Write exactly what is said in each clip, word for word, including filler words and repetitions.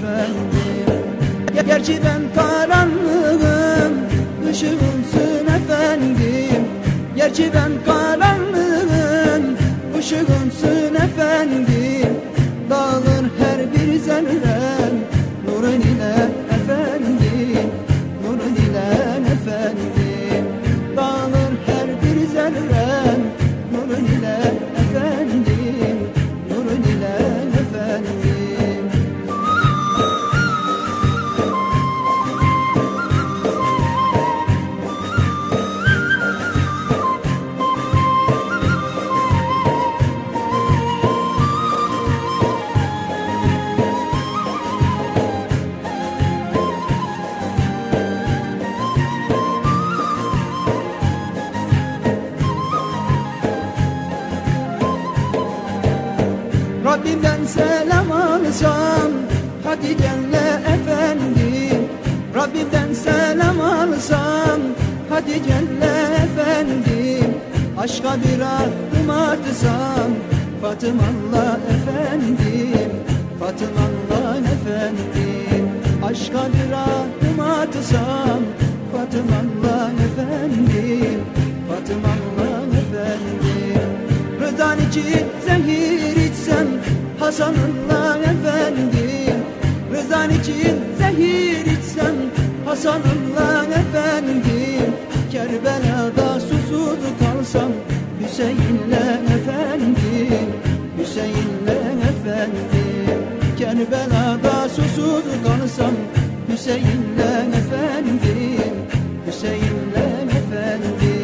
efendim. Gerçi ben karanlığım, ışığımsın efendim. Gerçi ben karanlığım, ışığımsın efendim. Dağılır her bir zerren nurun ile efendim, nurun ile efendim. Dağılır her bir zerren nurun ile efendim, nurun ile efendim. Rabbimden selam alsam Hatice'nle efendim. Rabbimden selam alsam Hatice'le efendim. Aşka bir adım atsam Fatıma'la efendim, Fatıma'la efendim. Aşka bir adım atsam Fatıma'la efendim, Fatıma'la efendim. Rızan için zehir içsem Hasan'ınla efendim. Rızan için zehir içsem Hasan'ınla efendim. Kerbela'da susuz kalsam Hüseyin'le efendim, Hüseyin'le efendim. Kerbela'da susuz kalsam Hüseyin'le efendim, Hüseyin'le efendim.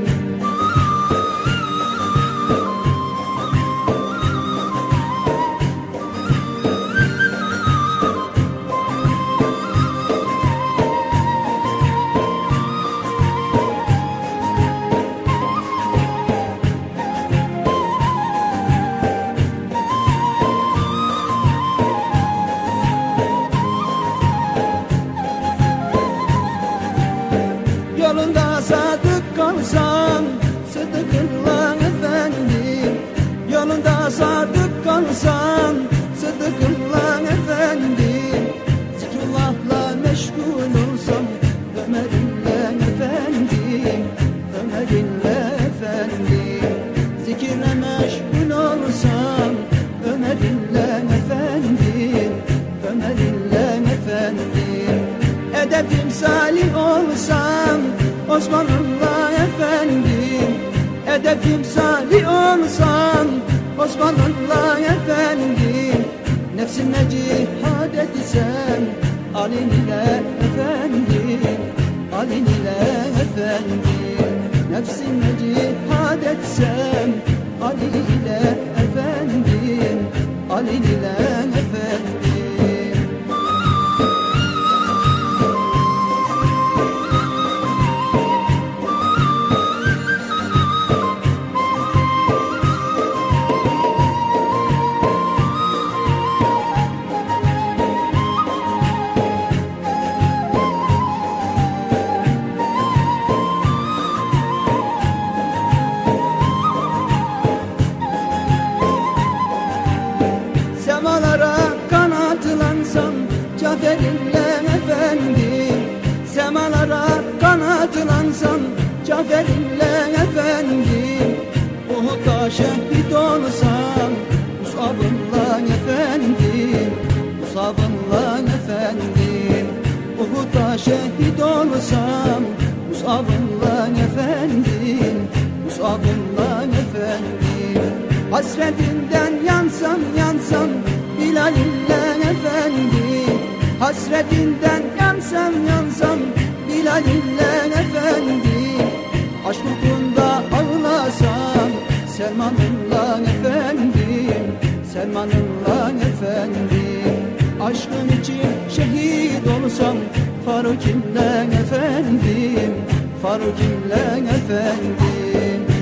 Yolunda sadık kalsam Sıdık'ınla efendim. Yolunda sadık kalsam Sıdık'ınla efendim. Zikrullah'la meşgul olsam Ömer'inle efendim, Ömer'inle efendim. Zikirle meşgul olsam Ömer'inle efendim, Ömer'inle efendim. Edebim salih olsam Osman'ınla efendim. Edebim salih olsam Osman'ınla efendim. Nefsimle cihad etsem Ali'nin ile efendim, Ali'nin ile efendim. Nefsimle cihad etsem Ali ile efendim, Ali ile efendim. Semalara kanatlansam Cafer'inle efendim. Semalara kanatlansam Cafer'inle efendim. Uhud'da şehit olsam Mus'ab'ınla efendim, Mus'ab'ınla efendim. Uhud'da şehit olsam Mus'ab'ınla efendim, Mus'ab'ınla efendim. Hasretinden yansam yansam Bilal'inle efendim. Hasretinden yansam yansam Bilal'inle efendim. Aşk uğrunda ağlasam Selman'ınla efendim, Selman'ınla efendim. Aşkın için şehit olsam Faruk'inle efendim, Faruk'inle efendim.